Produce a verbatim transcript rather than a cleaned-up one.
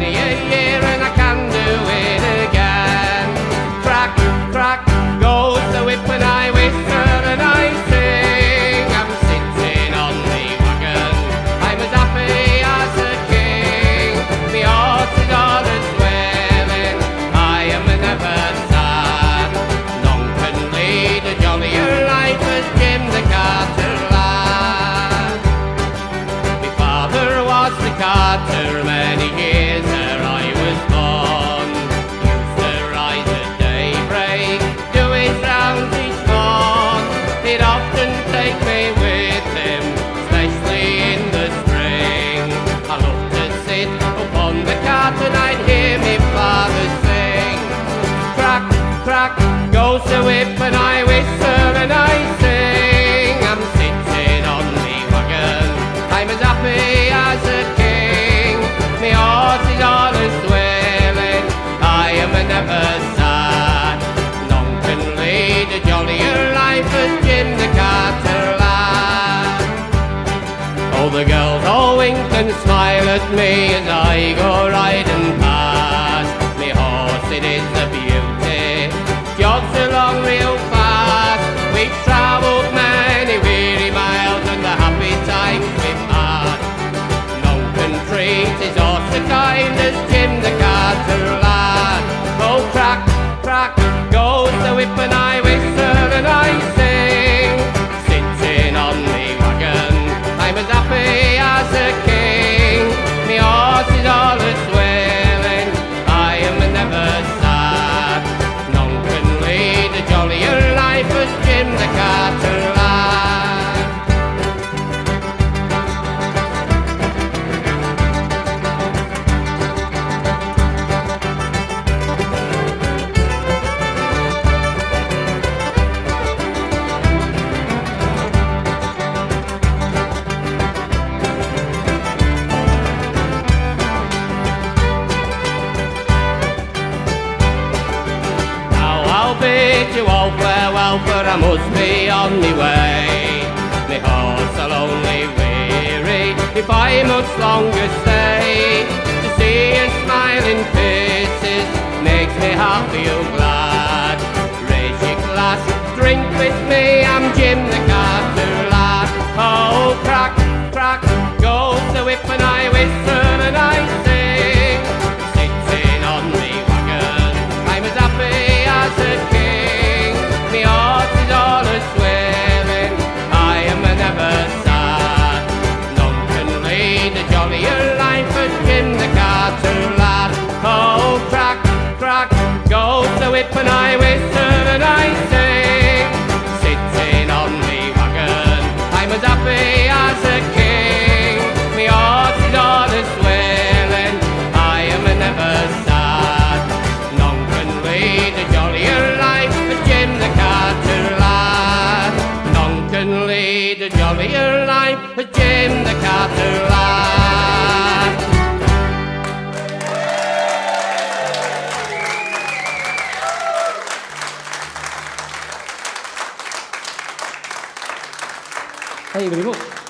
many a year, and I can do it again. Crack, crack, goes the whip and I whistle and I sing. I'm sitting on the wagon, I'm as happy as a king. My horse is all a swelling, I am never sad. None can lead a jollier life as Jim the Carter lad. My father was the carter many years ere I was born. Used to rise at daybreak, do his rounds each morn. He'd often take me with him, especially in the spring. I loved to sit upon the cart and I'd hear me father sing. Crack, crack, goes the whip and I whistle and I sing. I'm sitting on the wagon, I'm as happy as a king. My horse is all a swelling, I am never sad. None can lead a jollier life as Jim the Carter lad. All the girls all wink and smile at me as I go riding past. My horse, it is a beauty, jogs along real fast. We've travelled many weary miles and the happy times we've had. None can treat his horse so kind as Jim the Carter lad. Oh, crack, crack, goes the whip and I whistle and I sing. Sitting on the wagon, I'm as happy as a king. My horse is all a swelling, I am never sad. None can lead a jollier life as Jim the Carter lad. I'll bid you all farewell, for I must be on my way. My horse will only weary if I much longer stay. To see your smiling faces makes me heart feel glad. Raise your glass, drink with me, I'm Jim the Carter lad. Oh, crack, crack, goes the whip and I whistle and I sing. Sitting on the wagon, I'm as happy as a king. My horse is all a swelling, I am never sad. None can lead a jollier life as Jim the Carter lad. Oh, crack, crack, goes the whip and I whistle and I sing. Sitting on the wagon, I'm as happy as a king. My horse is all a swelling, I am never sad. None can lead a jollier life as Jim the Carter lad. None can lead a jollier life as Jim the Carter lad. Thank you very much.